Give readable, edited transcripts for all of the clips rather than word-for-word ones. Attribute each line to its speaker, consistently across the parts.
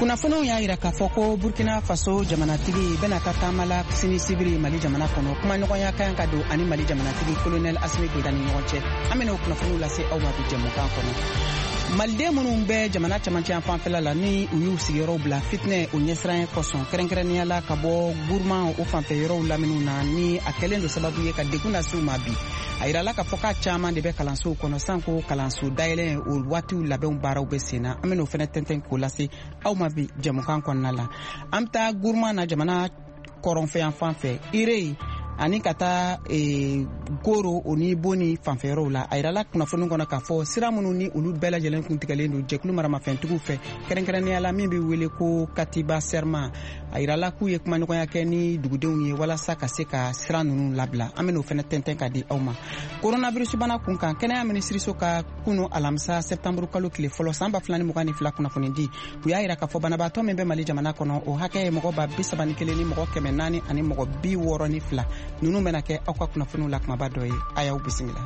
Speaker 1: Kunnafoniw y'a yira k'a fɔ ko Burkina Faso jamanatigi bɛna taa taamala sini sibiri Mali jamana kɔnɔ. Kumaɲɔgɔnya ka ka don ani Mali jamanatigi Colonel Assimi Goïta ni ɲɔgɔn cɛ. An bɛna o kunnafoniw lase aw ma bi jɛmukan kɔnɔ. Maliden minnu bɛ jamana cɛmancɛ yan fanfɛla la ni u y'u sigiyɔrɔw bila fitinɛ o ɲɛsiran kɔsɔn kɛrɛnkɛrɛnnenya la ka bɔ Gourma o fanfɛ yɔrɔw laminɛw na ni a kɛlen don sababu ye ka degun lase u ma bi. A yirala k'a fɔ k'a caman de bɛ kalansow kɔnɔ san ko kalanso dayɛlɛ o waatiw labɛnw baaraw bɛ sen na. An bɛna o fana tɛntɛn k'o lase aw ma bi jɛmukan kɔnɔna la. An bɛ taa Gourma na jamana kɔrɔnfɛ yan fanfɛ Irei ani ka taa Goro o ni Boni fanfɛyɔrɔw la. A yirala kunnafoni kɔnɔ k'a fɔ sira minnu ni olu bɛɛ lajɛlen kuntigɛlen don jɛkulu maramafɛntigiw fɛ kɛrɛnkɛrɛnnenya la min bɛ wele ko Katiba Serma. A yirala k'u ye kumaɲɔgɔnya kɛ ni dugudenw ye walasa ka se ka sira ninnu labila. An bɛna o fana tɛntɛn ka di aw ma. Coronavirus bana kun kan kɛnɛya minisiriso ka kunu alamisa septembre kalo tile fɔlɔ san 2022 kunnafoni di. U y'a yira k'a fɔ banabaatɔ min bɛ Mali jamana kɔnɔ o hakɛ ye mɔgɔ 31 ni mɔgɔ 400 ani mɔgɔ 62. Ninnu bɛna kɛ aw ka kunnafoniw la kumaba dɔ ye. A y'aw bisimila.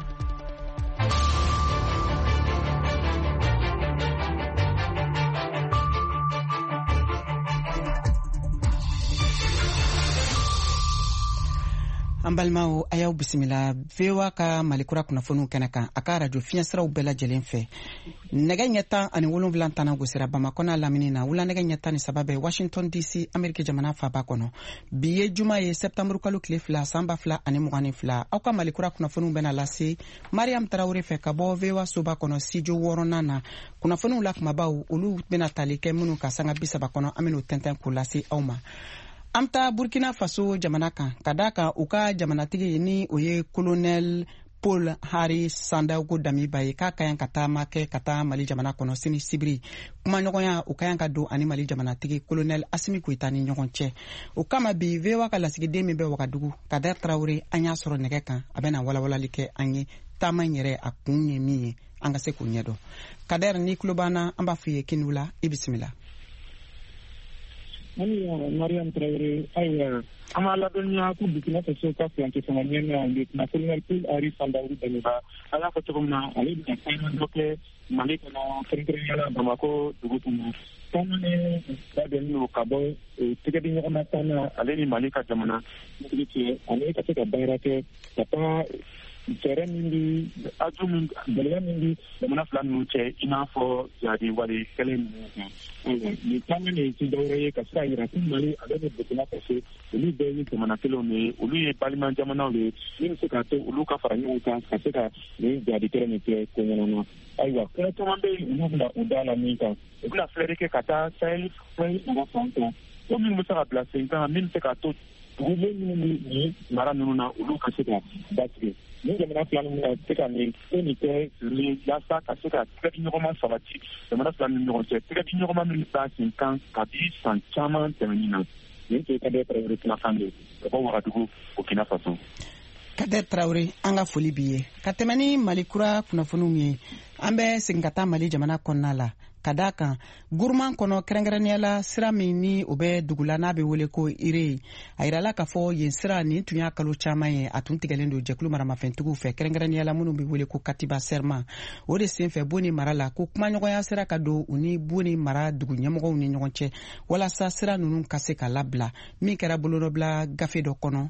Speaker 1: An balimaw a y'aw bisimila. VOA ka Malikura kunnafoniw kɛnɛ kan a ka radio fiɲɛsiraw bɛɛ lajɛlen fɛ. Nɛgɛ ɲɛ 17 tana gosira Bamakɔ n'a lamini na wula nɛgɛ ɲɛ 13 bɛ Washington DC Ameriki jamana faaba kɔnɔ. Bi ye juma ye septembre kalo tile 2 san 2022. Aw ka Malikura kunnafoniw bɛna lase Mariam Tarawele fɛ ka bɔ VOA soba kɔnɔ studio 6nan na. Kunnafoniw la kumabaw olu bɛna tali kɛ minnu ka sanga 30 kɔnɔ an bɛna o tɛntɛn k'o lase aw ma. An taa Burkina Faso jamana kan ka da kan u ka jamanatigi ni o ye Colonel Paul Henri Sandaogo Damiba ye k'a ka yan ka taama kɛ ka taa Mali jamana kɔnɔ sini sibiri. Kumaɲɔgɔnya u ka yan ka don ani Mali jamanatigi Colonel Assimi Goïta ni ɲɔgɔn cɛ. O kama bi VOA ka lasigiden min bɛ Wagadugu Kader Traoré an y'a sɔrɔ nɛgɛ kan a bɛna walawalali kɛ an ye taama in yɛrɛ a kun ye min ye an ka se k'o ɲɛdɔn. Kader ni tulo b'an an b'a fɔ i ye kini la i bisimila.
Speaker 2: Mariam Traoré ayiwa an b'a ladɔnniya ko Burkina Faso ka filancɛ fanga ɲɛmaa Lieutenant Colonel Paul Henri Sandaogo Damiba a y'a fɔ cogo min na ale bɛna taama dɔ kɛ Mali kɔnɔ kɛrɛnkɛrɛnnenya la Bamako dugu kɔnɔ. Taama ni labɛnnen don ka bɔ tɛgɛdi ɲɔgɔnna taama ale ni Mali ka jamana kuntigi cɛ ani ka se ka baara kɛ ka taa fɛɛrɛ min bi aju min gɛlɛya min bi jamana fila ninnu cɛ i n'a fɔ jadi wale kɛlɛ ninnu kan. Nin taama nin ti dɔwɛrɛ ye ka se ka yira ko Mali ale ni Burkina Faso olu bɛɛ ye jamana kelenw de ye olu ye balima jamanaw de ye min bɛ se k'a to olu ka fara ɲɔgɔn kan ka se ka nin jadi kɛlɛ nin kɛ ko ɲɛnama. Ayiwa fɛn caman bɛ yen olu bɛna u da la min kan u bɛna fɛɛrɛ kɛ ka taa Sahel mɔgɔ fan kan ko min bɛ se ka bila sen kan min bɛ se k'a to dugulen minnu bɛ nin mara ninnu na olu ka se ka datigɛ. Ni jamana fila ninnu ka se ka nin ko nin kɛ yaasa ka se ka tɛgɛdi ɲɔgɔnma sabati jamana fila ni ɲɔgɔn cɛ tɛgɛdi ɲɔgɔnma min b'a sen kan ka di san caman tɛmɛnin na nin tɛ Kader Traoré kumakan de ka bɔ Wagadugu Burkina Faso.
Speaker 1: Kader Traoré an ka foli b'i ye ka tɛmɛ ni Malikura kunnafoniw ye an bɛ segin ka taa Mali jamana kɔnɔna la ka da kan Gourma kɔnɔ kɛrɛnkɛrɛnnenya la sira min ni o bɛ dugu la n'a bɛ wele ko Irei a yirala k'a fɔ yen sira nin tun y'a kalo caman ye a tun tigɛlen don jɛkulu maramafɛntigiw fɛ kɛrɛnkɛrɛnnenya la minnu bɛ wele ko Katiba Serma o de senfɛ Boni mara la ko kumaɲɔgɔnya sera ka don u ni Boni mara dugu ɲɛmɔgɔw ni ɲɔgɔn cɛ walasa sira ninnu ka se ka labila min kɛra bolonɔbila gafe dɔ kɔnɔ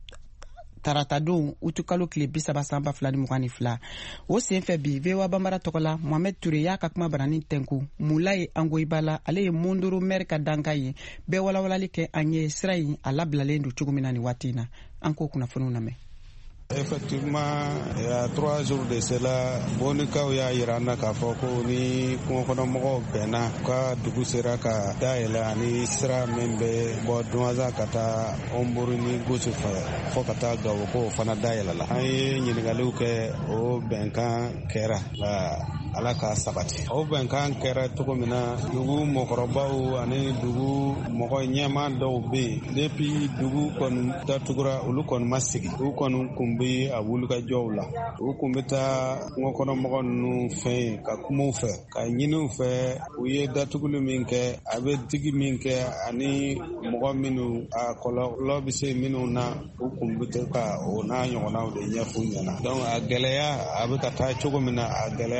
Speaker 1: tarata don utu kalo tile 30 san 2022 o senfɛ bi VOA Bambara tɔgɔ la Mohamed Touré y'a ka kuma baranin tɛnku Mulaye Angoibala ale ye Mondoro maire ka danka ye bɛɛ walawalali kɛ an ye sira in a labilalen don cogo min na ni waati in na an k'o kunnafoniw lamɛn.
Speaker 3: Effectivement, il y a 3 jours de cela, Bonikaw y'a yira an na k'a fɔ ko ni kungokɔnɔmɔgɔw bɛnna ka dugu sera ka dayɛlɛ ani sira min bɛ bɔ Dumaza ka taa Omburu ni Gosi fɛ fɔ ka taa Gawo ko o fana dayɛlɛla. An ye ɲininkaliw kɛ o bɛnkan kɛra Ala ka sabati. O bɛnkan kɛra cogo min na dugu mɔgɔkɔrɔbaw ani dugu mɔgɔ ɲɛma dɔw bɛ yen depuis dugu kɔni datugura olu kɔni ma sigi u kɔni kun bɛ a wulikajɔw la u kun bɛ taa kungokɔnɔmɔgɔ ninnu fɛ ka kumaw fɛ ka ɲiniw fɛ u ye datuguli min kɛ a bɛ digi min kɛ ani mɔgɔ minnu a kɔlɔlɔ bɛ se minnu na u kun bɛ ka o n'a ɲɔgɔnnaw de ɲɛf'u ɲɛna donc a gɛlɛya a bɛ ka taa cogo min na a gɛlɛya sera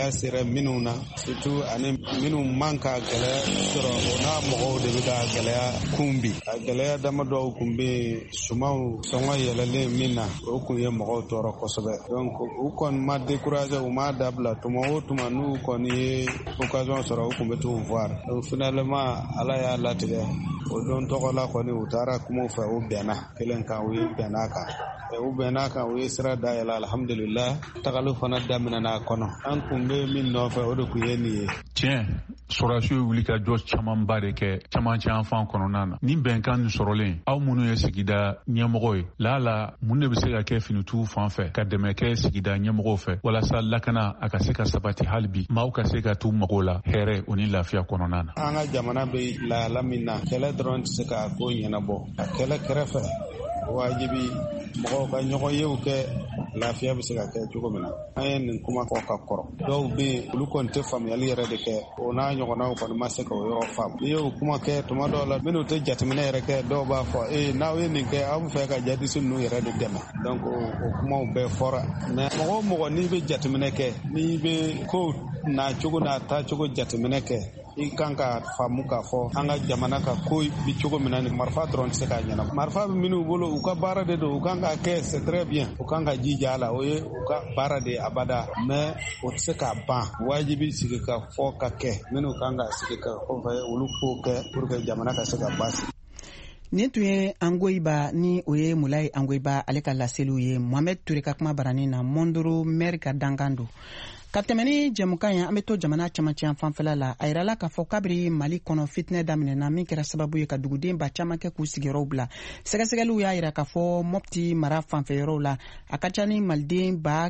Speaker 3: minnu na surtout ani minnu man ka gɛlɛya sɔrɔ o n'a mɔgɔw de bɛ ka gɛlɛya kunbi a gɛlɛya dama dɔw kun bɛ sumaw sɔngɔ yɛlɛlen min na o kun ye mɔgɔw tɔɔrɔ kosɛbɛ donc u kɔni ma décourager u ma dabila tuma o tuma n'u kɔni ye occasion sɔrɔ u kun bɛ t'u voir donc finalement ala y'a latigɛ o don tɔgɔla kɔni u taara kumaw fɛ u bɛnna kelen kan u ye bɛnna kan u bɛnna kan u ye sira dayɛlɛ alhamdulillah tagali fana daminɛna kɔnɔ an kun bɛ min nɔfɛ o de kun ye nin ye
Speaker 4: tiɲɛ sɔrɔdasiw ye wuli ka jɔ camanba de kɛ camancɛ yanfan kɔnɔna na ni bɛnkan nin sɔrɔlen aw minnu ye sigida ɲɛmɔgɔ ye lala mun de bɛ se ka kɛ finituw fan fɛ ka dɛmɛ kɛ sigida ɲɛmɔgɔw fɛ walasa lakana a ka se ka sabati hali bi maaw ka se ka t'u mago la hɛrɛ o ni lafiya kɔnɔna na
Speaker 3: an ka jamana bɛ lahala min na kɛlɛ dɔrɔn tɛ se ka ko ɲɛnabɔ a kɛlɛ kɛrɛfɛ wajibi mɔgɔw ka ɲɔgɔn yew kɛ lafiya bɛ se ka kɛ cogo min na an ye nin kuma fɔ ka kɔrɔ dɔw bɛ yen olu kɔni tɛ faamuyali yɛrɛ de kɛ o n'a ɲɔgɔnnaw kɔni ma se ka o yɔrɔ faamu n'i y'o kuma kɛ tuma dɔw la minnu tɛ jateminɛ yɛrɛ kɛ dɔw b'a fɔ n'aw ye nin kɛ aw bɛ fɛ ka jadisi ninnu yɛrɛ de dɛmɛ donc o kumaw bɛɛ fɔra mais mɔgɔ o mɔgɔ n'i bɛ jateminɛ kɛ n'i bɛ ko n'a cogo n'a taa cogo jateminɛ kɛ i kan ka faamu k'a fɔ an ka jamana ka ko bi cogo min na ni marifa dɔrɔn tɛ se k'a ɲɛnabɔ marifa bɛ minnu bolo u ka baara de don u kan ka kɛ c'est très bien u kan ka jija a la o ye u ka baara de abada mais o tɛ se k'a ban wajibi sigi ka fɔ ka kɛ minnu kan ka sigi ka kɔfɛ olu k'o kɛ pour que jamana ka se ka basigi.
Speaker 1: Nin tun ye Angoyiba ni o ye Mulayi Angoyiba ale ka laseliw ye Mohamed Ture ka kuma baranin na Mondoro maire ka dankan don. Ka tɛmɛ ni jɛmukan ye an bɛ to jamana camancɛ fanfɛla la a yirala k'a fɔ kabiri Mali kɔnɔ fitinɛ daminɛna min kɛra sababu ye ka duguden ba caman kɛ k'u sigiyɔrɔw bila sɛgɛsɛgɛliw y'a yira k'a fɔ Mopti mara fanfɛyɔrɔw la a ka ca ni maliden ba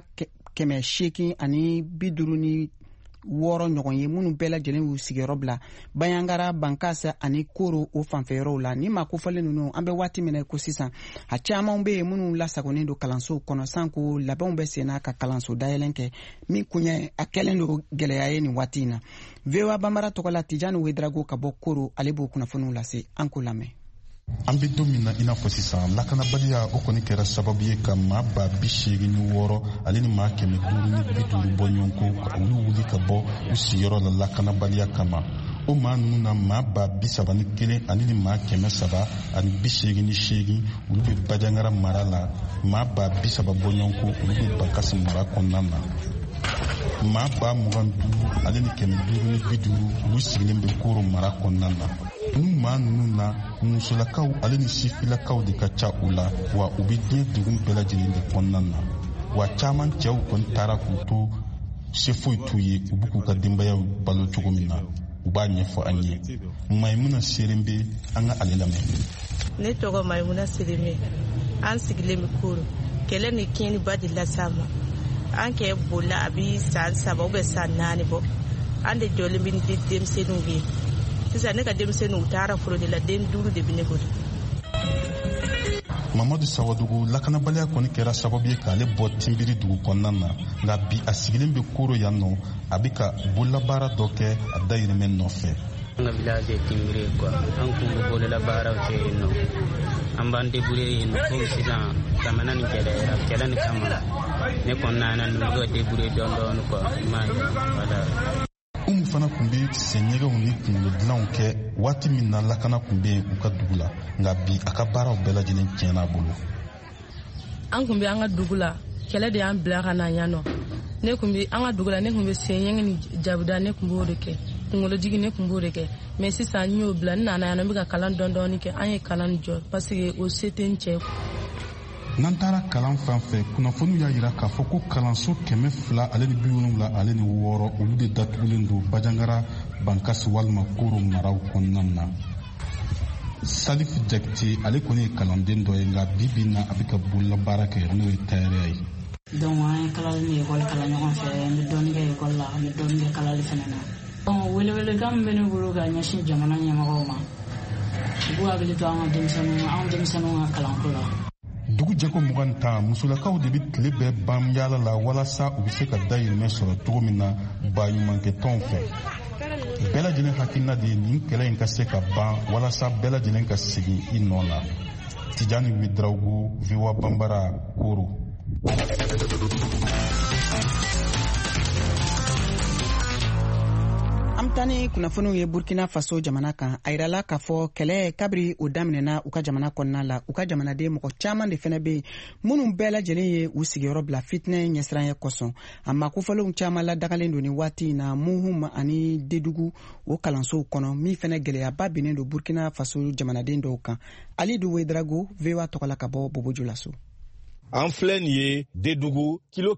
Speaker 1: 850 ani 56 ɲɔgɔn ye minnu bɛɛ lajɛlen y'u sigiyɔrɔ bila Bayangara Bankasa ani Koro o fanfɛyɔrɔw la ni ma kofɔlen ninnu an bɛ waati min ko sisan a caman bɛ yen minnu lasagonen don kalansow kɔnɔ sanko labɛnw bɛ senna ka kalanso dayɛlɛn kɛ min kun ye a kɛlen don gɛlɛya ye nin waati in na VOA Bambara tɔgɔ la Tijani Wedrago ka bɔ Koro ale b'o kunnafoniw lase an ko lamɛn.
Speaker 5: An bɛ don min na i n'a fɔ sisan lakanabaliya o kɔni kɛra sababu ye ka maa ba 86 ale ni maa 550 bɔ ɲɔgɔn ko ka olu wuli ka bɔ u sigiyɔrɔ la lakanabaliya kama o maa ninnu na maa ba 31 ani ni maa 300 ani 88 olu bɛ Bajangara mara la maa ba 30 bɔ ɲɔgɔn ko olu bɛ Bankasi mara kɔnɔna na maa ba 25 ale ni 550 olu sigilen bɛ Koro mara kɔnɔna na nu maa ninnu na musolakaw ale ni sifilakaw de ka ca u la wa u bɛ diɲɛ dugu bɛɛ lajɛlen de kɔnɔna na wa caman cɛw kɔni taara k'u to se foyi t'u ye u bɛ k'u ka denbayaw balo cogo min na u b'a ɲɛfɔ an ye Maimuna Serembe an ka ale lamɛn.
Speaker 6: Ne tɔgɔ Maimuna Serembe an sigilen bɛ Koro kɛlɛ ni tiɲɛni ba de las'a ma an kɛ bolila a bɛ san 3 ou bien san 4 bɔ an de jɔlen bɛ ni denmisɛnninw ye sisan ne ka denmisɛnninw taara foro de la den 5 de bɛ ne bolo.
Speaker 5: Mamadu Sawadugu lakanabaliya kɔni kɛra sababu ye k'ale bɔ Tinbiri dugu kɔnɔna na nka bi a sigilen bɛ Koro yan nɔ a bɛ ka bololabaara dɔ kɛ a dayirimɛ nɔfɛ.
Speaker 7: An ka village ye Tinbiri quoi an kun bɛ bololabaaraw kɛ yen nɔ an b'an débrouiller yen nɔ komi sisan jamana ni gɛlɛyara kɛlɛ ni kama ne kɔni nana nin bɛ débrouiller dɔɔni quoi ma voilà.
Speaker 5: Umu fana kun bɛ sɛɲɛgɛnw ni kunkolo dilanw kɛ waati min na lakana kun bɛ u ka dugu la nka bi a ka baaraw bɛɛ lajɛlen tiɲɛna a bolo.
Speaker 8: An kun bɛ an ka dugu la kɛlɛ de y'an bila ka na yan nɔ ne kun bɛ an ka dugu la ne kun bɛ sɛɲɛgɛn ni jabuda ne kun b'o de kɛ kunkolo jigi ne kun b'o de kɛ mais sisan n y'o bila n nana yan nɔ n bɛ ka kalan dɔɔni kɛ an ye kalan jɔ parce que o se tɛ n cɛ.
Speaker 5: N'an taara kalan fan fɛ kunnafoniw y'a jira k'a fɔ ko kalanso 200 ale ni 76 ale ni 6 olu de datugulen don Bajangara Bankasi walima Koro maraw kɔnɔna na. Salif Jakite ale kɔni ye kalanden dɔ ye nka bi bi in na a bɛ ka bololabaara kɛ n'o ye tailleur ye.
Speaker 9: Donc an ye kalali ni école kalan ɲɔgɔn fɛ n bɛ dɔɔnin kɛ école la n bɛ dɔɔnin kɛ kalali fana na. Donc welewelekan min bɛ ne bolo ka ɲɛsin jamana ɲɛmɔgɔw ma u k'u hakili to an ka denmisɛnninw ka kalanko la.
Speaker 5: Dugu jɛko 20 musolakaw de bɛ tile bɛɛ ban yaala la walasa u bɛ se ka dayirimɛ sɔrɔ cogo min na baɲumankɛtɔnw fɛ. Bɛɛ lajɛlen hakilina de ye nin kɛlɛ in ka se ka ban walasa bɛɛ lajɛlen ka segin i nɔ la. Tijani Wedrago, VOA Bambara, Koro.
Speaker 1: tani kunnafoniw ye Burkina Faso jamana kan a yirala k'a fɔ kɛlɛ kabiri o daminɛna u ka jamana kɔnɔna la u ka jamanaden mɔgɔ caman de fɛnɛ be minnu bɛɛ lajɛlen ye u sigiyɔrɔ bila fitinɛ ɲɛsiranya kosɔn a makofɔlenw caman ladagalen don ni waati na Muhum ani Dedugu o kalansow kɔnɔ min fɛnɛ gwɛlɛyaba binnen don Burkina Faso jamanaden dɔw kan Alidu Wedrago VOA tɔgɔla ka bɔ Bobojulaso.
Speaker 10: An filɛ nin ye Dedugu kilo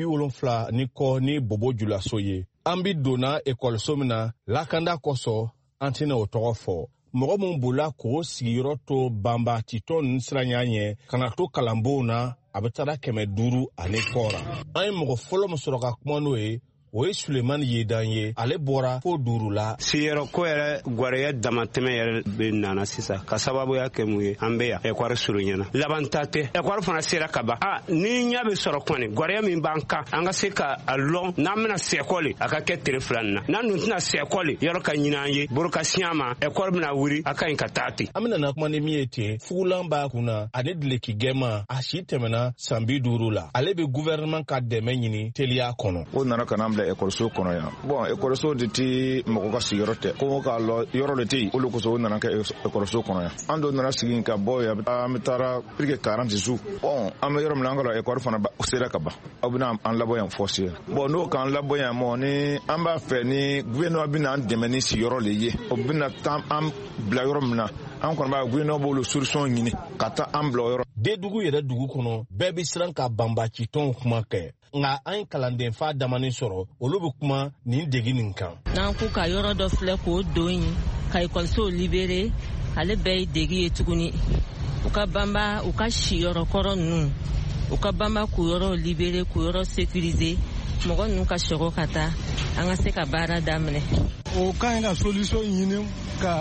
Speaker 10: 170 ni kɔ ni Bobojulaso ye. An bi donna ekɔliso min na lakanda kɔsɔ an tɛna o tɔgɔ fɔ. Mɔgɔ mun bola k'o sigiyɔrɔ to banba titɔ ninnu siranya ɲɛ kana to kalanbonw na a bɛ taa 500 ani kɔra. An ye mɔgɔ fɔlɔ min sɔrɔ ka kuma n'o ye o ye Sulemani Yedan ye ale bɔra fo 5 la.
Speaker 11: Siyɔrɔ ko yɛrɛ gwariya damatɛmɛ yɛrɛ bɛ nana sisan ka sababuya kɛ mun ye an bɛ yan ekwari surunyana laban ta tɛ ekwari fana sera ka ban ni ɲa bɛ sɔrɔ kɔni gwariya min b'an kan an ka se ka a lɔn n'an bɛna sɛkɔli a ka kɛ tere fila na n'an dun tɛna sɛkɔli yɔrɔ ka ɲini an ye borokasiya ma ekwari bɛna wuri a ka ɲi ka taa ten.
Speaker 10: An bɛna kuma ni min ye ten fugulan b'a kunna ani dileki gɛnma a si tɛmɛna san 50 la ale bɛ gouvernement ka dɛmɛ ɲini teliya kɔnɔ.
Speaker 12: O nana ka na bila ekɔliso kɔnɔ yan. Bon ekɔliso de tɛ mɔgɔ ka sigiyɔrɔ tɛ ko ka lɔ yɔrɔ de tɛ yen olu kosɔn o nana kɛ ekɔliso kɔnɔ yan. An dɔ nana sigi ka bɔ yan an bɛ taara presque 40 jours. Bon an bɛ yɔrɔ min na an ka ekɔli fana sera ka ban aw bɛna an labɔ yan fɔ se. Bon n'o k'an labɔ yan mɔ ni an b'a fɛ ni gouvernement bɛna an dɛmɛ ni sigiyɔrɔ de ye o bɛna taa an bila yɔrɔ min na an kɔni b'a gouvernement b'olu solution ɲini ka taa an bila yɔrɔ.
Speaker 10: Dedugu yɛrɛ dugu kɔnɔ bɛɛ bɛ siran ka banbaci tɔnw kuma kɛ. Nga an kalanden fa damani sɔrɔ olu bɛ kuma nin degi nin kan.
Speaker 13: N'an ko ka yɔrɔ dɔ filɛ k'o don yen ka ekɔlisow libere ale bɛɛ ye degi ye tuguni u ka banba u ka si yɔrɔ kɔrɔ ninnu u ka banba k'u yɔrɔ libere k'u yɔrɔ sécuriser mɔgɔ ninnu ka sɔgɔ ka taa an ka se ka baara daminɛ.
Speaker 14: O ka ɲi ka solution ɲini ka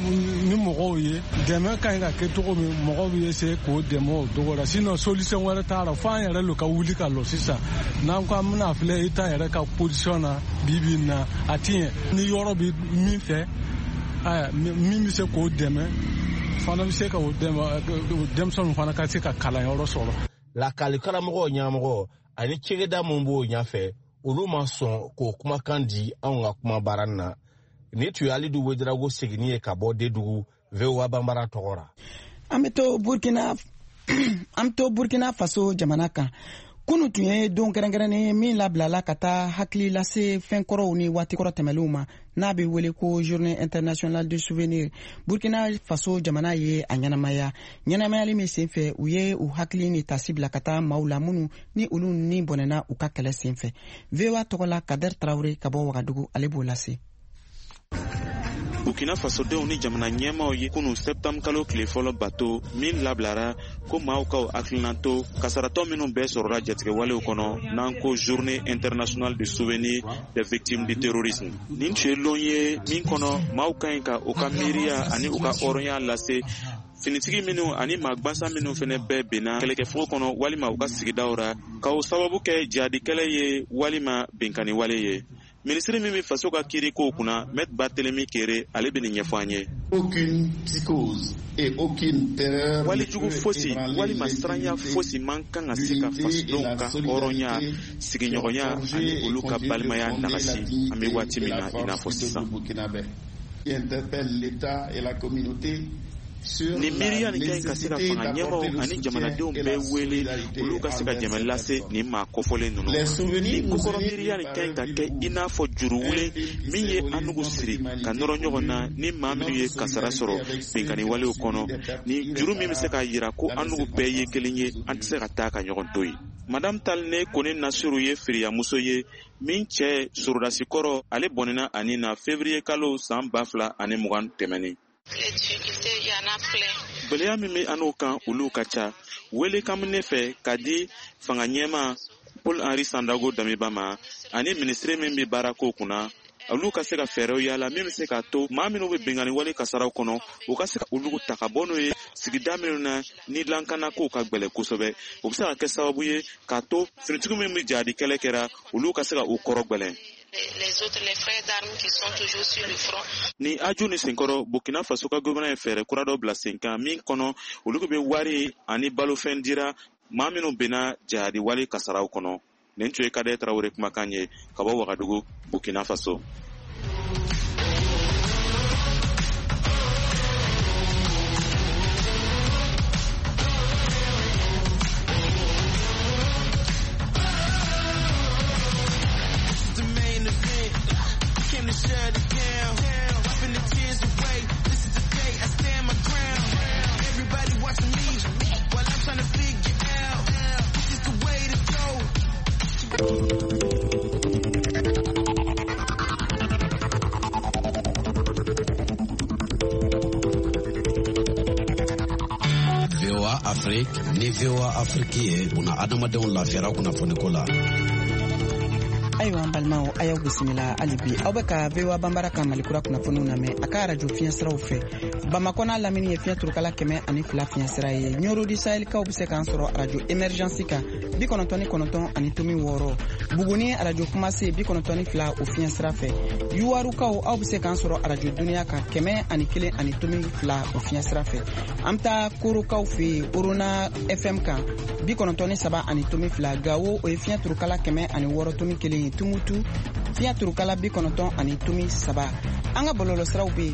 Speaker 14: ni mɔgɔw ye dɛmɛ ka ɲi ka kɛ cogo min mɔgɔw bɛ se k'o dɛmɛ o cogo la sinon solution wɛrɛ t'a la fo an yɛrɛ lo ka wuli ka lɔ sisan n'an ko an bɛna filɛ État yɛrɛ ka position na bi na a ti ɲɛ ni yɔrɔ bɛ min fɛ min bɛ se k'o dɛmɛ fana bɛ se ka o dɛmɛ denmisɛnninw fana ka se ka kalanyɔrɔ sɔrɔ.
Speaker 10: Lakali karamɔgɔ ɲɛmɔgɔ ani cɛkɛda mun b'o ɲɛfɛ olu ma sɔn k'o kumakan di anw ka kuma baara na ni tun ye Alidu Wedrago seginni ye ka bɔ Dedugu VOA Bambara tɔgɔra.
Speaker 1: An bɛ to Burkina Faso jamana kan kunu tun ye don kɛrɛnkɛrɛnnen ye min labilala ka taa hakili lase fɛn kɔrɔw ni waati kɔrɔ tɛmɛlenw ma n'a bɛ wele ko Journée internationale du souvenir. Burkina Faso jamana ye a ɲɛnamayali min senfɛ u ye u hakili ni tasi bila ka taa maaw la minnu ni olu ni bɔnɛna u ka kɛlɛ senfɛ. VOA tɔgɔla Kader Traoré ka bɔ Wagadugu ale b'o lase.
Speaker 15: Burkina Faso denw ni jamana ɲɛmaaw ye kunu septembre kalo tile fɔlɔ bato min labilara ko maaw ka hakilinato kasaratɔ minnu bɛɛ sɔrɔla jatigɛwalew kɔnɔ n'an ko Journée internationale du souvenir des victimes du terrorisme. Nin tun ye lon ye min kɔnɔ maaw ka ɲi ka u ka miiriya ani u ka hɔrɔnya lase finitigi minnu ani maagbansa minnu fɛnɛ bɛɛ benna kɛlɛkɛfogo kɔnɔ walima u ka sigidaw ra k'o sababu kɛ jihadikɛlɛ ye walima benkaniwale ye. Ministre min bɛ faso ka kiiri kow kunna Maître Barthélémy Kéré ale bɛ nin ɲɛfɔ an ye. Walijugu fosi walima siranya fosi man kan ka se ka fasodenw ka hɔrɔnya sigiɲɔgɔnya ani olu ka balimaya nagasi an bɛ waati min na i n'a fɔ sisan. Ni miiriya nin ka ɲi ka se ka fanga ɲɛmaw ani jamanadenw bɛɛ wele olu ka se ka dɛmɛ lase nin maa kofɔlen ninnu. Ni kokɔrɔ miiriya nin ka ɲi ka kɛ i n'a fɔ juruwule min ye an n'ugu siri ka nɔrɔ ɲɔgɔn na ni maa minnu ye kasara sɔrɔ benkaniwalew kɔnɔ ni juru min bɛ se k'a jira ko an n'ugu bɛɛ ye kelen ye an tɛ se ka taa ka ɲɔgɔn to yen. Madame Talne Kone Nasiru ye feereyamuso ye min cɛ Sorodasi kɔrɔ ale bɔnɛna ani na février kalo san 2020 tɛmɛnen. Gɛlɛya min bɛ an'o kan olu ka ca wele kan ne fɛ ka di fanga ɲɛma Paul Henri Sandaogo Damiba ma ani ministre min bɛ baara ko kunna olu ka se ka fɛɛrɛw yala min bɛ se ka to maa minnu bɛ benganiwale kasaraw kɔnɔ u ka se ka olu ta ka bɔ n'o ye sigida minnu na ni lankana kow ka gbɛlɛ kosɛbɛ o bɛ se ka kɛ sababu ye k'a to finitigiw min bɛ jihadi kɛlɛ kɛra olu ka se ka u kɔrɔ gbɛlɛ. Ni aju ni senkɔrɔ Burkina Faso ka gouvernement ye fɛɛrɛ kura dɔ bila sen kan min kɔnɔ olu bɛ wari ani balofɛn dira maa minnu benna jihadi wale kasaraw kɔnɔ. Nin tun ye Kader Traoré kumakan ye ka bɔ Wagadugu Burkina Faso.
Speaker 16: Afrique ni VOA Afrique ye buna adamadenw lafiyara kunnafoni ko la.
Speaker 1: Ayiwa balmaw ayaw bisimila alibi aw bɛ ka VOA Bambara ka malikura kunnafoniw lamɛn a ka radio fiɲɛ siraw fɛ Bamako n'a lamini ye fiɲɛ turukala 102 fiɲɛ sira ye Ɲorodi Sahel kaw bɛ se k'an sɔrɔ radio Emergence kan 99.6 Buguni radio Kumase 92 o fiɲɛ sira fɛ Yuwaru kaw aw bɛ se k'an sɔrɔ radio Dunuya kan 101.2 o fiɲɛ sira fɛ an bɛ taa Koro kaw fɛ Orona FM kan 93.2 Gawo o ye fiɲɛ turukala 106.1 Tumutu fiɲɛ turukala 93.3 an ka bɔlɔlɔ siraw bɛ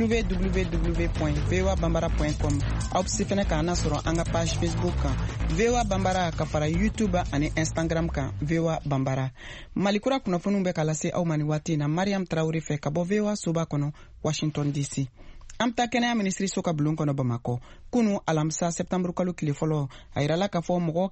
Speaker 1: www.voabambara.com aw bɛ se fɛnɛ k'an sɔrɔ an ka page Facebook kan VOA Bambara ka fara YouTube ani Instagram kan VOA Bambara malikura kunnafoniw bɛ ka lase aw ma ni waati na Mariam Traoré fɛ ka bɔ VOA soba kɔnɔ Washington DC an bɛ taa kɛnɛya minisiriso ka bulon kɔnɔ Bamako kunu alamisa septembre kalo tile fɔlɔ a yirala k'a fɔ mɔgɔ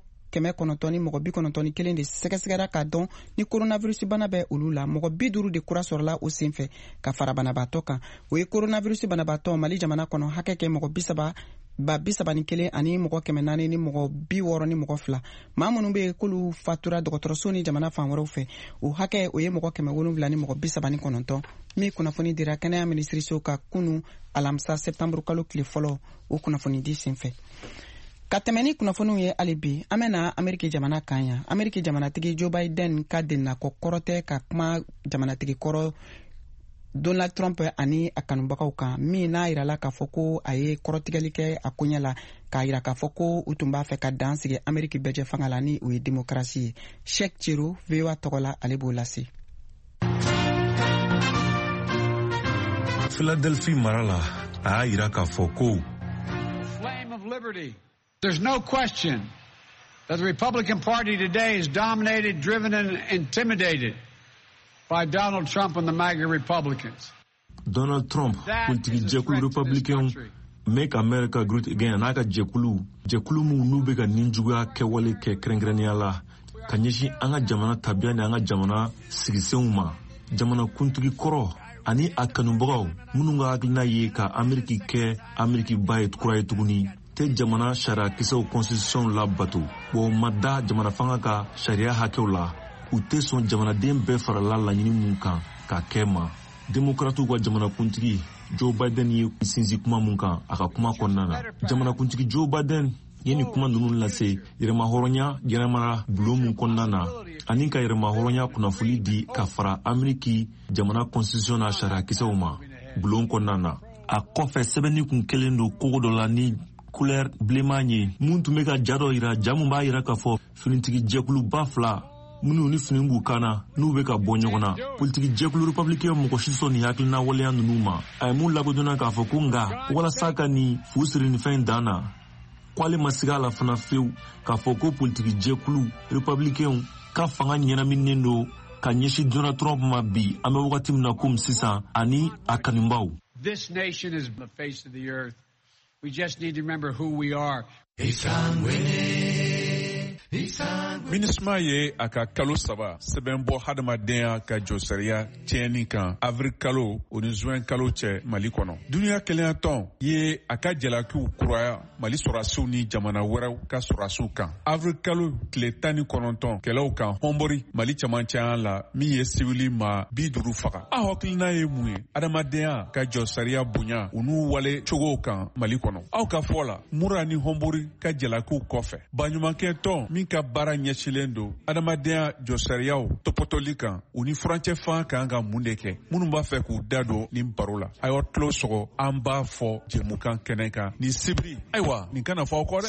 Speaker 1: 91 de sɛgɛsɛgɛra k'a dɔn ni coronavirus bana bɛ olu la mɔgɔ 50 de kura sɔrɔla o senfɛ ka fara banabaatɔ kan o ye coronavirus banabaatɔ Mali jamana kɔnɔ hakɛ kɛ mɔgɔ 31 ani mɔgɔ 400 ni mɔgɔ 60 ni mɔgɔ 2 maa minnu bɛ k'olu fatura dɔgɔtɔrɔso ni jamana fan wɛrɛw fɛ o hakɛ o ye mɔgɔ 7 ni mɔgɔ 39 min kunnafoni dira kɛnɛya minisiriso ka kunu alamisa septembre kalo tile fɔlɔ o kunnafoni di senfɛ ka tɛmɛ ni kunnafoniw ye hali bi an bɛna Ameriki jamana kan yan Ameriki jamanatigi Joe Biden ka dennakɔ kɔrɔ tɛ ka kuma jamanatigi kɔrɔ Donald Trump ani a kanubagaw kan min n'a yirala k'a fɔ ko a ye kɔrɔtigɛli kɛ a koɲɛ la k'a yira k'a fɔ ko u tun b'a fɛ ka dan sigi Ameriki bɛjɛ fanga la ni o ye démocratie ye Sheikh Chiro VOA tɔgɔ la ale b'o lase
Speaker 17: Philadelphia mara la a y'a yira k'a fɔ ko
Speaker 18: Flame of liberty. There's no question that the Republican Party today is dominated, driven, and intimidated by Donald Trump and the MAGA Republicans.
Speaker 17: Donald Trump, politiki jɛkulu Republican, Make America Great Again, n'a ka jɛkulu minnu n'u bɛ ka ninjuguya kɛwale kɛ kɛrɛnkɛrɛnnenya la, ka ɲɛsin an ka jamana tabiya ni an ka jamana sigisenw ma, jamana kuntigi kɔrɔ ani a kanubagaw minnu ka hakilina ye ka Ameriki kɛ Ameriki ba ye kura ye tuguni. Te jamana sariya kisɛw constitution la bato wa ma da jamana fanga ka sariya hakɛw la u tɛ sɔn jamanaden bɛɛ farala laɲini mun kan ka kɛ ma demokratiw ka jamanakuntigi Joe Biden ye sinsin kuma mun kan a ka kuma kɔnɔna na jamanakuntigi Joe Biden ye ni kuma ninnu lase yɛrɛmahɔrɔnya yɛrɛmara bulon mun kɔnɔna na ani ka yɛrɛmahɔrɔnya kunnafoli di ka fara Ameriki jamana constitution na sariya kisɛw ma bulon kɔnɔna na a kɔfɛ sɛbɛnni kun kelen do kogo dɔ la ni couleur bilenman ye mun tun bɛ ka ja dɔ yira ja mun b'a yira k'a fɔ finitigi jɛkuluba 2 minnu ni fini b'u kan na n'u bɛ ka bɔ ɲɔgɔn na politiki jɛkulu républicain mɔgɔ si sɔn nin hakilina waleya ninnu ma a ye mun lakodɔnna k'a fɔ ko nka walasa ka nin fu siri nin fɛn dan na k'ale ma sigi a la fana fewu k'a fɔ ko politiki jɛkulu républicain ka fanga ɲɛnaminen do ka ɲɛsin Donald Trump ma bi an bɛ wagati min na komi sisan ani a kanubaw.
Speaker 18: This nation is the face of the earth. We just need to remember who we are.
Speaker 4: MINUSMA ye a ka kalo 3 sɛbɛnbɔ hadamadenya ka jɔsariya tiɲɛni kan avril kalo o ni juin kalo cɛ Mali kɔnɔ duniya kelenya tɔn ye a ka jalakiw kuraya Mali sɔrɔdasiw ni jamana wɛrɛw ka sɔrɔdasiw kan avril kalo tile 19 kɛlɛw kan hɔnbori Mali camancɛya la min ye sivili ma 50 faga a hakilina ye mun ye adamadenya ka jɔsariya bonya u n'u wale cogow kan Mali kɔnɔ aw ka fɔ la mura ni hɔnbori ka jalakiw kɔfɛ baɲumankɛ tɔn min ka baara ɲɛsilen do adamadenya jɔsariyaw tɔpɔtɔli kan u ni furancɛ fan kan ka mun de kɛ minnu b'a fɛ k'u da don nin baro la a y'aw tulo sɔgɔ an b'a fɔ jɛmukan kɛnɛ kan nin sibiri ayiwa nin kana fɔ aw kɔ dɛ.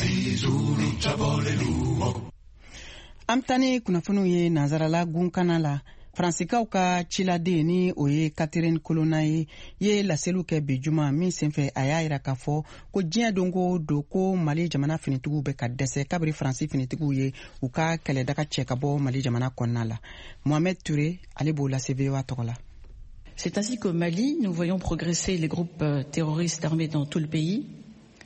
Speaker 1: an bɛ taa ni kunnafoniw ye nansarala gunkana la Fransikaw ka ciladen ni o ye Catherine Colonna ye laseliw kɛ bi juma min senfɛ a y'a yira k'a fɔ ko diɲɛ dongo don ko Mali jamana finitigiw bɛ ka dɛsɛ kabiri Faransi finitigiw ye u ka kɛlɛdaga cɛ ka bɔ Mali jamana kɔnɔna la Mohamed Touré ale b'o lase VOA tɔgɔ la.
Speaker 19: C'est ainsi qu'au Mali, nous voyons progresser les groupes terroristes armés dans tout le pays.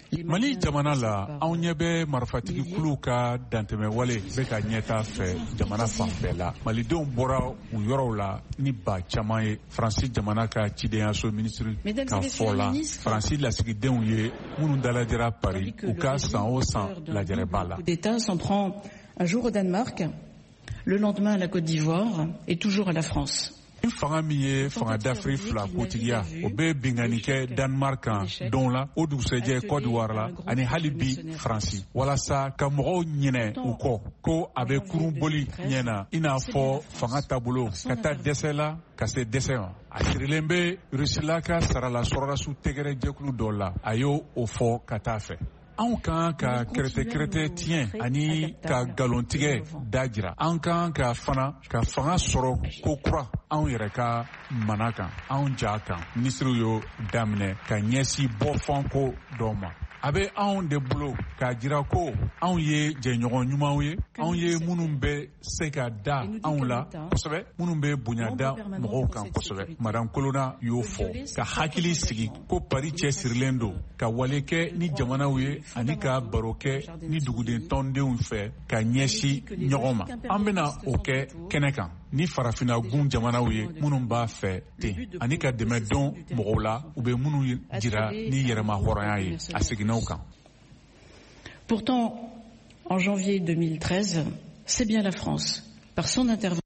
Speaker 4: Mali jamana la anw ɲɛ bɛ marifatigi kulu ka dantɛmɛ wale bɛ ka ɲɛta fɛ jamana fan bɛɛ la. Malidenw bɔra u yɔrɔw la ni ba caman ye. Faransi jamana ka cidenyaso minisiri ka fɔ la. Faransi lasigidenw ye minnu dalajɛra Paris u ka san o san lajɛrɛ b'a la.
Speaker 19: L'État s'en prend un jour au Danemark, le lendemain à la Côte d'Ivoire et toujours à la France.
Speaker 4: Ni fanga min ye fanga d'Afrique fila kotigiya o bɛ bingani kɛ Danemark kan don la o dugusɛjɛ Côte d'Ivoire la ani hali bi Faransi walasa ka mɔgɔw ɲinɛ u kɔ ko a bɛ kurun boli ɲɛna i n'a fɔ fanga taabolo ka taa dɛsɛ la ka se dɛsɛ ma. A sirilen bɛ Rusila ka sarala sɔrɔdasiw tɛgɛrɛ jɛkulu dɔ la a y'o fɔ ka taa fɛ. Anw kan ka kɛrɛtɛ tiɲɛ ani ka galontigɛ da jira. An kan ka fana ka fanga sɔrɔ ko kura anw yɛrɛ ka mana kan anw ja kan. Minisiriw y'o daminɛ ka ɲɛsin bɔfɔn ko dɔ ma. A bɛ anw de bolo k'a jira ko anw ye jɛɲɔgɔn ɲumanw ye, anw ye minnu bɛ se ka da anw la kosɛbɛ, minnu bɛ bonya da mɔgɔw kan kosɛbɛ. Madame Kolona y'o fɔ ka hakili sigi ko Paris cɛsirilen don ka wale kɛ ni jamanaw ye ani ka baro kɛ ni duguden tɔndenw fɛ ka ɲɛsin ɲɔgɔn ma. An bɛna o kɛ kɛnɛ kan ni farafinna gun jamanaw ye minnu b'a fɛ ten ani ka dɛmɛ dɔn mɔgɔw la u bɛ minnu jira ni yɛrɛma hɔrɔnya ye a seginnaw kan.
Speaker 19: Pourtant, en janvier 2013, c'est bien la France, par son intervention.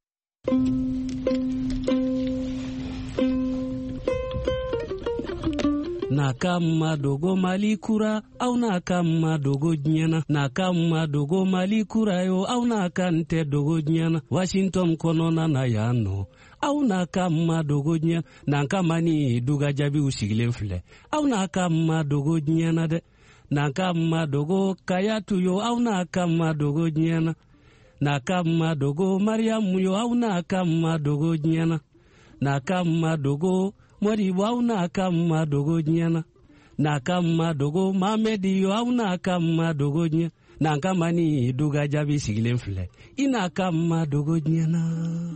Speaker 20: Nakama dogo malikura au nakama dogo nyana, nakama dogo malikura yo au nakante dogo nyana. Washington konona na yano au nakama dogo nyana, nakama ni duga jabi usigilen file au nakama dogo nyana de. Nakama dogo kayatu yo au nakama dogo nyana, nakama dogo Mariamu yo au nakama dogo nyana, nakama dogo Moribo au nakama dogo nyana, nakama dogo Mamedi yo au nakama dogo nyana, nakama ni duga jabi sigilen file inakama dogo nyana.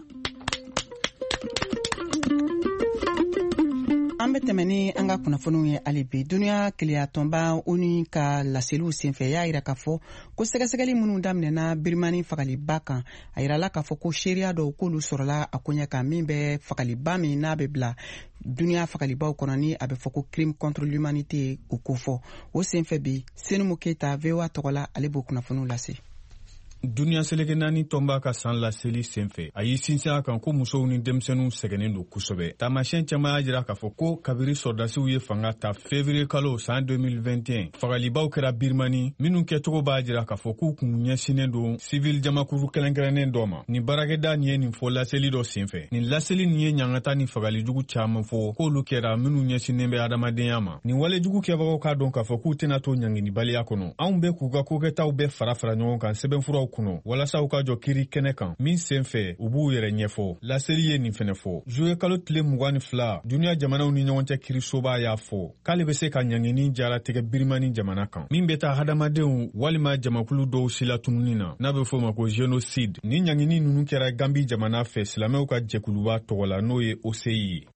Speaker 1: An bɛ tɛmɛ ni an ka kunnafoniw ye hali bi. Duniya kelenya tɔnba ONU ka laseliw senfɛ y'a jira k'a fɔ ko sɛgɛsɛgɛli minnu daminɛna Birimani fagaliba kan a jirala k'a fɔ ko seereya dɔw k'olu sɔrɔla a koɲɛ kan min bɛ fagaliba min n'a bɛ bila duniya fagalibaw kɔnɔ ni a bɛ fɔ ko crime contre l'humanité o ko fɔ. O senfɛ bi Senumu Keyita VOA tɔgɔ la ale b'o kunnafoniw lase.
Speaker 21: Duniya seleke naani tɔnba ka san laseli senfɛ a y'i sinsin a kan ko musow ni denmisɛnninw sɛgɛnnen don kosɛbɛ. Taamasiyɛn caman y'a jira k'a fɔ ko kabiri sɔrdasiw ye fanga ta février kalo san 2021 fagalibaw kɛra Birimani minnu kɛcogo b'a jira k'a fɔ k'u kun ɲɛsinnen don civil jamakuru kɛrɛnkɛrɛnnen dɔ ma. Nin baarakɛda nin ye nin fɔ laseli dɔ senfɛ. Nin laseli nin ye ɲangata ni fagalijugu caman fɔ k'olu kɛra minnu ɲɛsinnen bɛ adamadenya ma. Nin walejugu kɛbagaw k'a dɔn k'a fɔ k'u tɛna to ɲanginibaliya kɔnɔ. Anw bɛ k'u ka kokɛtaw bɛɛ fara fara ɲɔgɔn kan sɛbɛnfuraw kɔnɔ walasa u ka jɔ kiri kɛnɛ kan min senfɛ u b'u yɛrɛ ɲɛfɔ. Laseli ye nin fɛnɛ fɔ. Juye kalo tile 22 duniya jamanaw ni ɲɔgɔn cɛ kirisoba y'a fɔ k'ale bɛ se ka ɲangini jaratigɛ Birimani jamana kan min bɛ taa hadamadenw walima jamakulu dɔw silatununi na n'a bɛ fɔ ma ko génocide. Ni ɲangini ninnu kɛra Gambi jamana fɛ silamɛw ka jɛkuluba tɔgɔ la n'o ye OCI ye.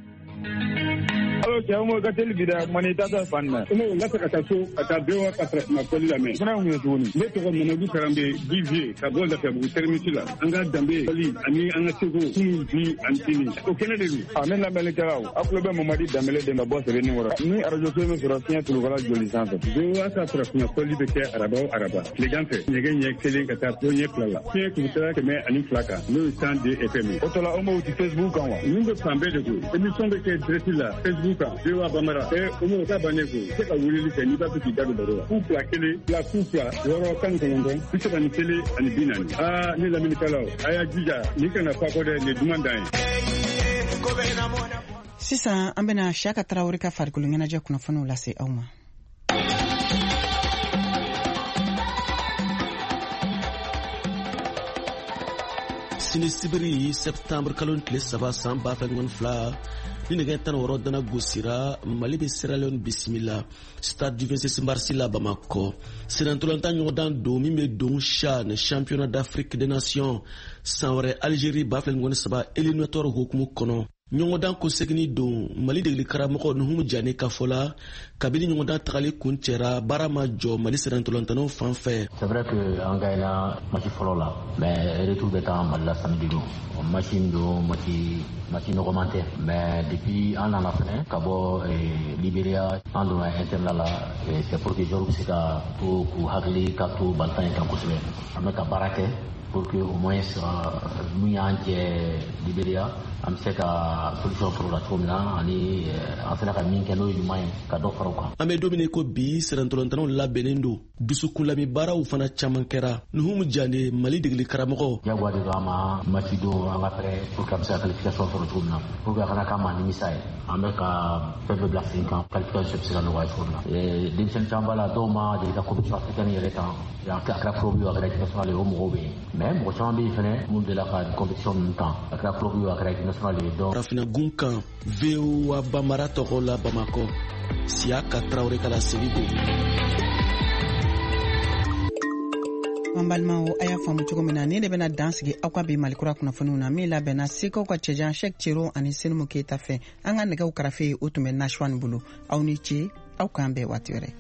Speaker 2: Alo cɛw ka teli bi dɛ mani tata fan na ne la ka taa so ka taa bewa ka traitement koli la mais fana mun tuguni ne tɔgɔ Mamadu Karambe Divier ka bɔ Lafiyabugu terminus la an ka danbe koli ani an ka seko kun bi antini o kɛnɛ de don a ne lamɛnnikɛlaw a kulo bɛ Mamadi Dambele de ma bɔ sɛbɛnni wɔrɔ ni radio so min sɔrɔ fiɲɛ tulukala joli sanfɛ bewa ka traitement koli bɛ kɛ araba tilegan fɛ ɲɛgɛn ɲɛ kelen ka taa fo ɲɛ fila la fiɲɛ kilomètre 102 kan n'o ye 102 FM o tɔla o m'o ti Facebook kan wa min bɛ fan bɛɛ de ko émission bɛ kɛ direct la Facebook kan bewa bamara umu ka bannen ko se ka wulili kɛ n'i b'a fɛ k'i da don baro la ku fila kelen fila ku fila wɔɔrɔ 19 31 ani 40 ne lamɛnnikɛlaw a y'a jija ni kana fa kɔ dɛ nin duman dan ye.
Speaker 1: Sisan an bɛna Siyaka Tarawele ka farikolo ɲɛnajɛ kunnafoniw lase aw ma.
Speaker 16: Sini sibiri septembre kalo tile 3 san 2022 ni nɛgɛ 16 dana gosira Mali bɛ Sierra Leone bisimila stade du 26 mars la Bamako senantolanta ɲɔgɔndan don min bɛ don CHAN championnat d'Afrique des nations san wɛrɛ Algérie 2023 éliminatoire hukumu kɔnɔ ɲɔgɔndan ko segini don Mali degeli karamɔgɔ Nuhumu Jane ka fɔ la kabini ɲɔgɔndan tagali kun cɛra baara ma jɔ Mali sɛnɛntɔlɔntɔnw fan fɛ.
Speaker 3: C'est vrai que an gagnera match fɔlɔ la mais retour bɛ taa Mali la samedi don machine don match nɔgɔman tɛ mais depuis an nana fɛnɛ ka bɔ Libéria an donna internat la c'est pour que joueurs bɛ se ka to k'u hakili ka to balontan in kan kosɛbɛ an bɛ ka baara kɛ pour que au moins mun y'an jɛ Libéria an bɛ se ka solution sɔrɔ la cogo min na ani an sera ka min kɛ n'o ye ɲuman ye ka dɔ fara o kan.
Speaker 16: An bɛ don min ko bi sɛnɛntɔlɔntɔnw labɛnnen don dusukunlami baaraw fana caman kɛra. Nuhumu Jane Mali degeli karamɔgɔ.
Speaker 3: Jagoya de don an ma match don an ka pɛrɛ pour que an bɛ se ka qualification sɔrɔ cogo min na pour que a kana k'an ma nimisa ye an bɛ ka fɛn bɛɛ bila sen kan qualification bɛ se ka nɔgɔya cogo min na. Denmisɛnnin caman b'a la dɔw ma deli ka compétition africaine yɛrɛ kan a kɛra club ye a kɛra équipe nationale ye o mɔgɔw bɛ yen mais mɔgɔ caman bɛ yen fɛnɛ minnu delila ka compétition ninnu kan a kɛra club ye a kɛra équipe nationale ye donc.
Speaker 16: Farafina gunkan VOA Bamara tɔgɔ la Bamakɔ Siaka Traoré ka laseli don.
Speaker 1: An balimaw a y'a faamu cogo min na ni de bɛna dan sigi aw ka bi Malikura kunnafoniw na min labɛnna Sekaw ka cɛjan Sɛk Cero ani Senimu Keyita fɛ an ka nɛgɛw karafe o tun bɛ Nashwan bolo aw ni ce aw k'an bɛɛ waati wɛrɛ.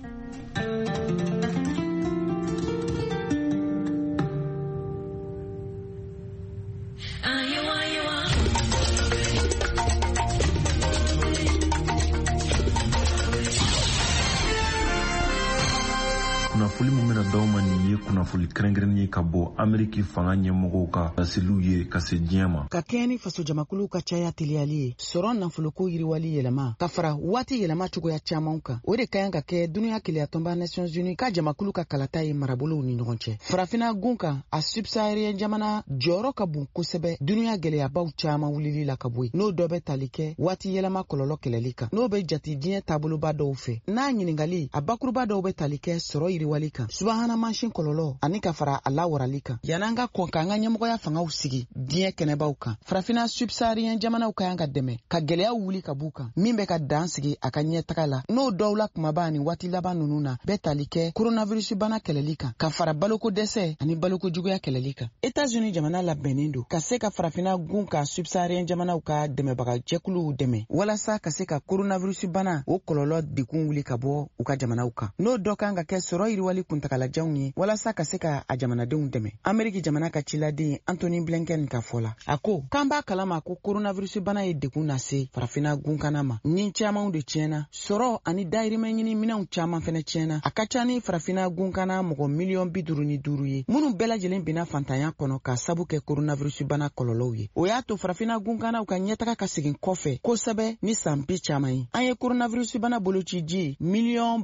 Speaker 17: kunnafoli min bɛna d'aw ma nin ye kunnafoli kɛrɛnkɛrɛnnen ye ka bɔ Ameriki fanga ɲɛmɔgɔw ka laseliw ye ka se diɲɛ ma.
Speaker 1: Ka kɛɲɛ ni faso jamakuluw ka caya teliyali ye sɔrɔ nafoloko yiriwali yɛlɛma ka fara waati yɛlɛma cogoya caman kan o de ka kan ka kɛ duniya keleyatɔnba Nations Unies ka jamakulu ka kalata ye marabolow ni ɲɔgɔn cɛ. Farafina gun kan a subsahariyɛn jamana jɔyɔrɔ ka bon kosɛbɛ duniya gɛlɛyabaw caman wulili la ka bɔ yen n'o dɔ bɛ tali kɛ waati yɛlɛma kɔlɔlɔ kɛlɛli kan n'o bɛ jate diɲɛ taaboloba dɔw fɛ n'a ɲiningali a bakuruba dɔw bɛ tali kɛ sɔrɔ yiriwali kan subahana mansin kɔlɔlɔ ani ka fara a lawarali kan yan'an ka kɔn k'an ka ɲɛmɔgɔya fangaw sigi diɲɛ kɛnɛbaw kan farafina subsahariyɛn jamanaw ka yan ka dɛmɛ ka gɛlɛya wuli ka b'u kan min bɛ ka dan sigi a ka ɲɛtaga la n'o dɔw la kumaba ni waati laban ninnu na bɛ tali kɛ coronavirus bana kɛlɛli kan ka fara baloko dɛsɛ ani baloko juguya kɛlɛli kan États-Unis jamana labɛnnen don ka se ka farafina gun ka subsahariyɛn jamanaw ka dɛmɛbaga jɛkuluw dɛmɛ walasa ka se ka coronavirus bana o kɔlɔlɔ dekun wuli ka bɔ u ka jamanaw kan n'o dɔ kan ka kɛ sɔrɔ yiriwali kuntagalajanw ye walasa ka se ka a jamanadenw dɛmɛ Ameriki jamana ka ciladen Anthony Blinken ka fɔ la a ko k'an b'a kalama ko coronavirus bana ye dekun lase farafina gunkana ma ni camanw de tiɲɛna sɔrɔ ani dahirimɛ ɲini minɛnw caman fɛnɛ tiɲɛna a ka ca ni farafina gunkana mɔgɔ miliyɔn 55 ye minnu bɛɛ lajɛlen bina fantanya kɔnɔ ka sabu kɛ coronavirus bana kɔlɔlɔw ye o y'a to farafina gunkanaw ka ɲɛtaga ka segin kɔfɛ kosɛbɛ ni san bi caman ye an ye coronavirus bana boloci ji miliyɔn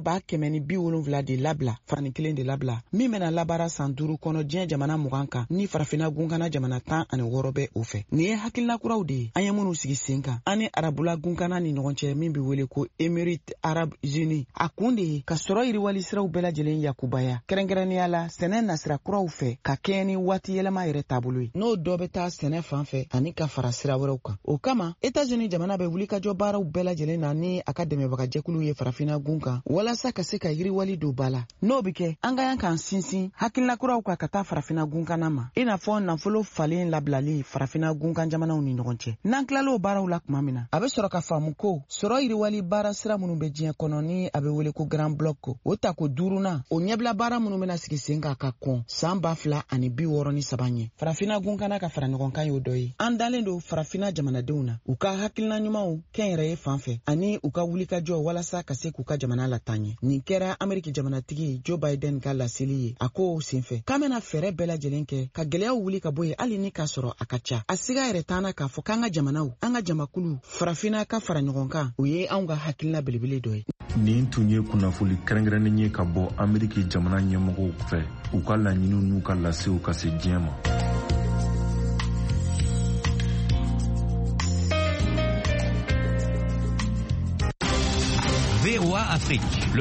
Speaker 1: 170 de labila farani kelen de labila min bɛna labara san 5 kɔnɔ diɲɛ jamana 20 kan ni farafina gunkana jamana 16 bɛ o fɛ nin ye hakilina kuraw de ye an ye minnu sigi sen kan an ni arabula gunkana ni ɲɔgɔn cɛ min bɛ wele ko Emirates Arab Unis a kun de ye ka sɔrɔ yiriwali siraw bɛɛ lajɛlen yakubaya kɛrɛnkɛrɛnnenya la sɛnɛ nasira kuraw fɛ ka kɛɲɛ ni waati yɛlɛma yɛrɛ taabolo ye n'o dɔ bɛ taa sɛnɛ fan fɛ ani ka fara sira wɛrɛw kan o kama États-Unis jamana bɛ wulikajɔ baaraw bɛɛ lajɛlen na ni a ka dɛmɛbaga jɛkulu ye farafina gun kan walasa ka se ka yiriwali don ba la n'o bɛ kɛ an ka yan k'an sinsin hakilina kuraw kan ka taa farafina gunkana ma i n'a fɔ nafolo falen labilali farafina gunkan jamanaw ni ɲɔgɔn cɛ n'an tilal'o baaraw la tuma min na a bɛ sɔrɔ ka faamu ko sɔrɔ yiriwali baara sira minnu bɛ diɲɛ kɔnɔ ni a bɛ wele ko Grand Bloc o ta ko 5nan o ɲɛbila baara minnu bɛna sigi sen kan ka kɔn san 2063 ɲɛ farafina gunkana ka fara ɲɔgɔn kan y'o dɔ ye an dalen don farafina jamanadenw na u ka hakilina ɲumanw kɛn yɛrɛ ye fan fɛ ani u ka wulikajɔ walasa ka se k'u ka jamana lataa ɲɛ nin kɛra Ameriki jamanatigi Joe Biden ka laseli ye a ko senfɛ k'an bɛna fɛɛrɛ bɛɛ lajɛlen kɛ ka gɛlɛyaw wuli ka bɔ yen hali ni k'a sɔrɔ a ka ca a siga yɛrɛ t'an na k'a fɔ k'an ka jamanaw an ka jamakulu farafina ka fara ɲɔgɔn kan o ye anw ka hakilina belebele dɔ ye
Speaker 17: nin tun ye kunnafoli kɛrɛnkɛrɛnnen ye ka bɔ Ameriki jamana ɲɛmɔgɔw fɛ u ka laɲiniw n'u ka lasew ka se diɲɛ ma.
Speaker 22: VOA Afrique.